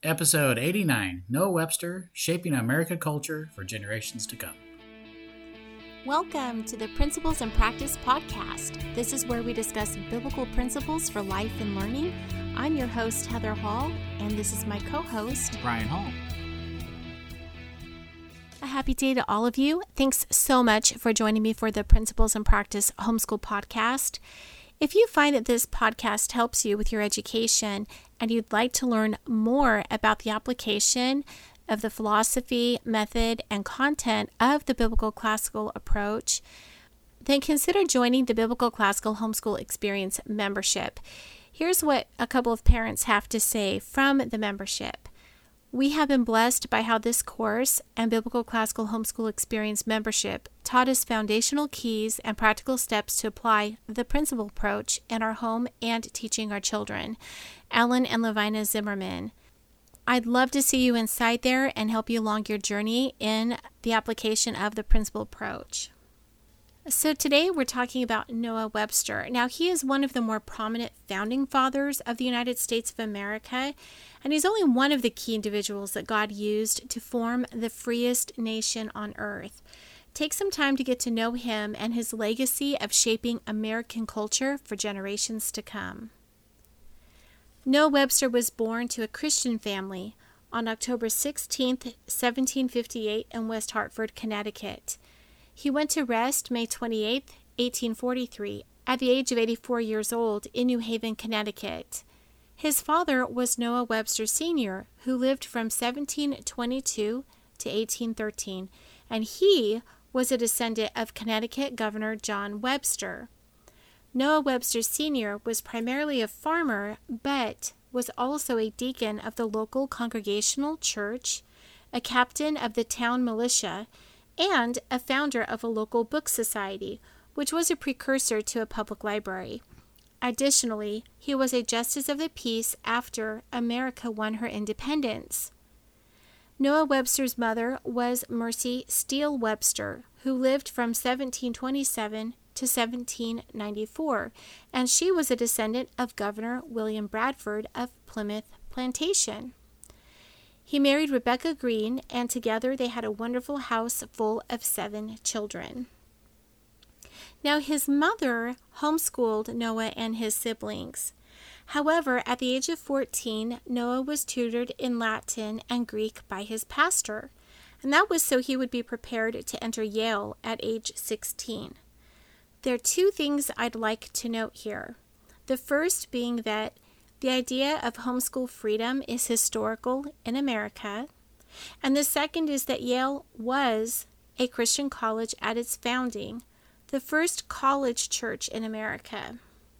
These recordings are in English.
Episode 89, Noah Webster, Shaping American Culture for Generations to Come. Welcome to the Principles and Practice podcast. This is where we discuss biblical principles for life and learning. I'm your host, Heather Hall, and this is my co-host, Brian Hall. A happy day to all of you. Thanks so much for joining me for the Principles and Practice Homeschool podcast. If you find that this podcast helps you with your education and you'd like to learn more about the application of the philosophy, method, and content of the Biblical Classical approach, then consider joining the Biblical Classical Homeschool Experience membership. Here's what a couple of parents have to say from the membership. We have been blessed by how this course and Biblical Classical Homeschool Experience membership taught us foundational keys and practical steps to apply the principle approach in our home and teaching our children. Alan and Levina Zimmerman. I'd love to see you inside there and help you along your journey in the application of the principle approach. So today we're talking about Noah Webster. Now he is one of the more prominent founding fathers of the United States of America, and he's only one of the key individuals that God used to form the freest nation on earth. Take some time to get to know him and his legacy of shaping American culture for generations to come. Noah Webster was born to a Christian family on October 16, 1758 in West Hartford, Connecticut. He went to rest May 28, 1843, at the age of 84 years old in New Haven, Connecticut. His father was Noah Webster Sr., who lived from 1722 to 1813, and he was a descendant of Connecticut Governor John Webster. Noah Webster Sr. was primarily a farmer, but was also a deacon of the local Congregational Church, a captain of the town militia, and a founder of a local book society, which was a precursor to a public library. Additionally, he was a justice of the peace after America won her independence. Noah Webster's mother was Mercy Steele Webster, who lived from 1727 to 1794, and she was a descendant of Governor William Bradford of Plymouth Plantation. He married Rebecca Green, and together they had a wonderful house full of 7 children. Now, his mother homeschooled Noah and his siblings. However, at the age of 14, Noah was tutored in Latin and Greek by his pastor, and that was so he would be prepared to enter Yale at age 16. There are 2 things I'd like to note here. The first being that the idea of homeschool freedom is historical in America, and the second is that Yale was a Christian college at its founding, the first college church in America.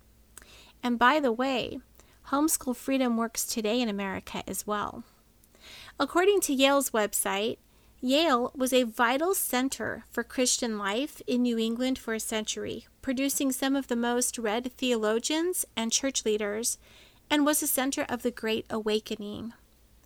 And by the way, homeschool freedom works today in America as well. According to Yale's website, Yale was a vital center for Christian life in New England for a century, producing some of the most read theologians and church leaders, and was the center of the Great Awakening.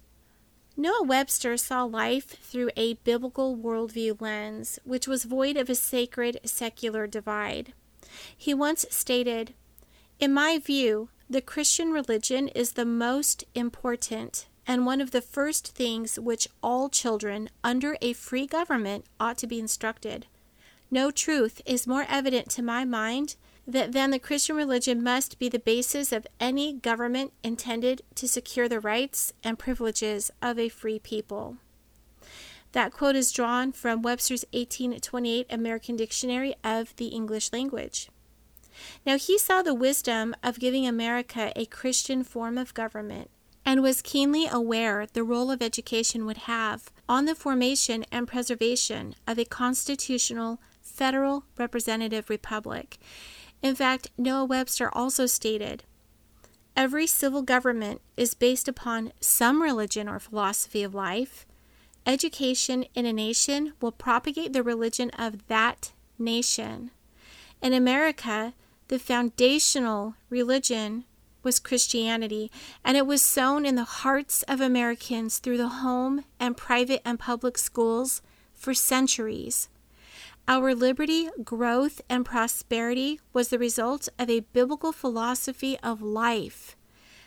Noah Webster saw life through a biblical worldview lens, which was void of a sacred secular divide. He once stated, "In my view, the Christian religion is the most important and one of the first things which all children under a free government ought to be instructed. No truth is more evident to my mind than the Christian religion must be the basis of any government intended to secure the rights and privileges of a free people." That quote is drawn from Webster's 1828 American Dictionary of the English Language. Now, he saw the wisdom of giving America a Christian form of government and was keenly aware the role of education would have on the formation and preservation of a constitutional federal representative republic. In fact, Noah Webster also stated, "Every civil government is based upon some religion or philosophy of life. Education in a nation will propagate the religion of that nation. In America, the foundational religion was Christianity, and it was sown in the hearts of Americans through the home and private and public schools for centuries. Our liberty, growth, and prosperity was the result of a biblical philosophy of life.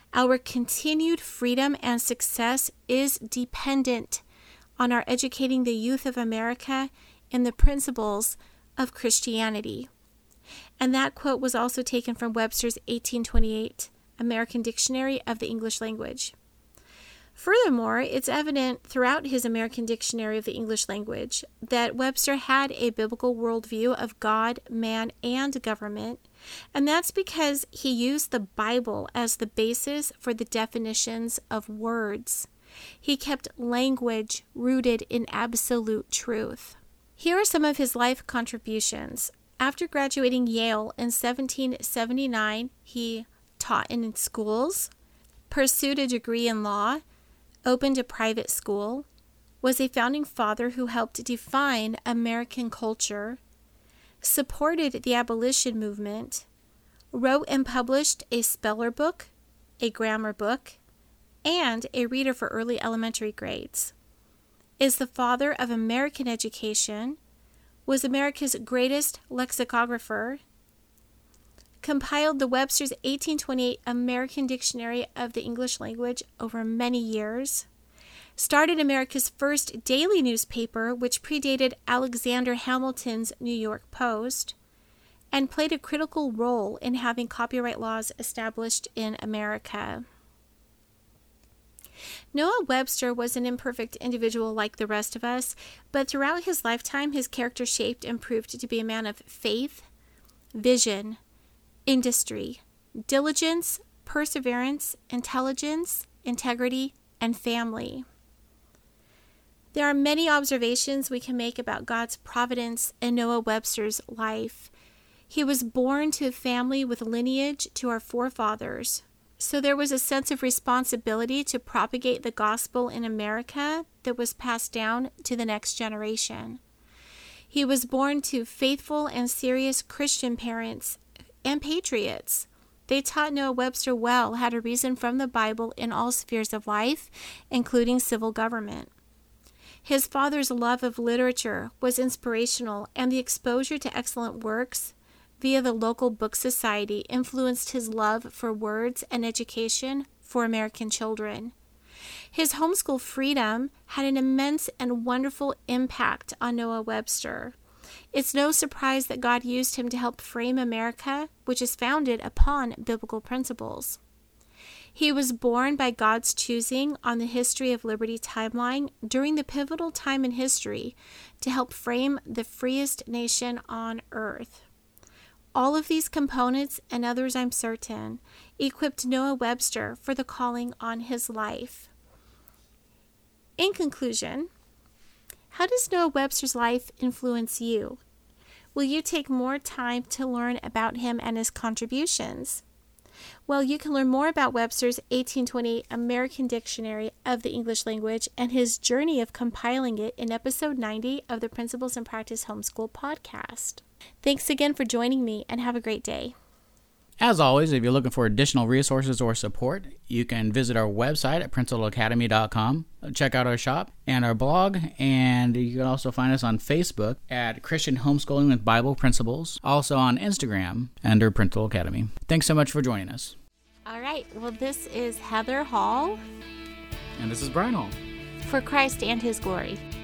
Our continued freedom and success is dependent on our educating the youth of America in the principles of Christianity. And that quote was also taken from Webster's 1828 American Dictionary of the English Language. Furthermore, it's evident throughout his American Dictionary of the English Language that Webster had a biblical worldview of God, man, and government, and that's because he used the Bible as the basis for the definitions of words. He kept language rooted in absolute truth. Here are some of his life contributions. After graduating Yale in 1779, he taught in schools, pursued a degree in law, opened a private school, was a founding father who helped define American culture, supported the abolition movement, wrote and published a speller book, a grammar book, and a reader for early elementary grades, is the father of American education, was America's greatest lexicographer, compiled the Webster's 1828 American Dictionary of the English Language over many years, started America's first daily newspaper, which predated Alexander Hamilton's New York Post, and played a critical role in having copyright laws established in America. Noah Webster was an imperfect individual like the rest of us, but throughout his lifetime, his character shaped and proved to be a man of faith, vision, industry, diligence, perseverance, intelligence, integrity, and family. There are many observations we can make about God's providence in Noah Webster's life. He was born to a family with lineage to our forefathers, so there was a sense of responsibility to propagate the gospel in America that was passed down to the next generation. He was born to faithful and serious Christian parents and patriots. They taught Noah Webster well how to reason from the Bible in all spheres of life, including civil government. His father's love of literature was inspirational, and the exposure to excellent works via the local book society influenced his love for words and education for American children. His homeschool freedom had an immense and wonderful impact on Noah Webster. It's no surprise that God used him to help frame America, which is founded upon biblical principles. He was born by God's choosing on the History of Liberty timeline during the pivotal time in history to help frame the freest nation on earth. All of these components, and others I'm certain, equipped Noah Webster for the calling on his life. In conclusion, how does Noah Webster's life influence you? Will you take more time to learn about him and his contributions? Well, you can learn more about Webster's 1828 American Dictionary of the English Language and his journey of compiling it in episode 90 of the Principles in Practice Homeschool podcast. Thanks again for joining me, and have a great day. As always, if you're looking for additional resources or support, you can visit our website at principleacademy.com, check out our shop and our blog, and you can also find us on Facebook at Christian Homeschooling with Bible Principles, also on Instagram under Principal Academy. Thanks so much for joining us. All right, well, this is Heather Hall. And this is Brian Hall. For Christ and His glory.